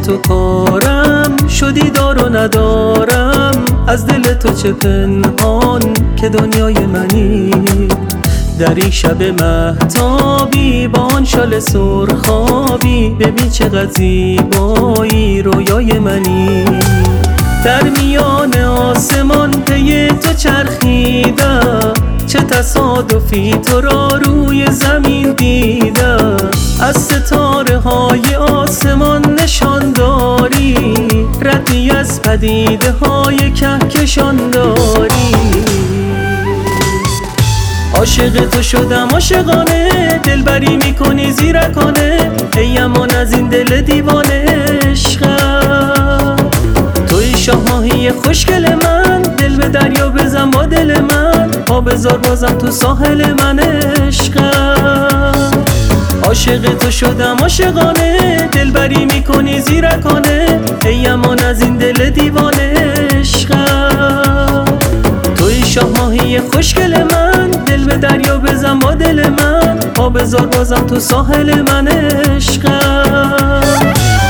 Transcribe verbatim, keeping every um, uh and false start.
تو کارم شدی دار و ندارم، از دل تو چه پنهان که دنیای منی. در این شب مهتابی با آن شال سرخابی، ببین چقدر زیبایی رویای منی. در میان آسمان پی تو چرخیدم، چه تصادفی تو را روی زمین دیدم. از ستاره های آسمان نشان داری، ردی از پدیده های کهکشان داری. عاشق تو شدم عاشقانه، دلبری میکنی زیرکانه، ای امان از این دل دیوانه عشقم. توی شاه ماهی خوشگل من، دل به دریا بزن با دل من، پا بذار بازم تو ساحل من عشقم. عاشق تو شدم عاشقانه، دلبری میکنی زیرکانه، ای امان از این دل دیوانه عشقم. توی شاه ماهی خوشگل من، دل به دریا بزن با دل من، پا بذار بازم تو ساحل من عشقم.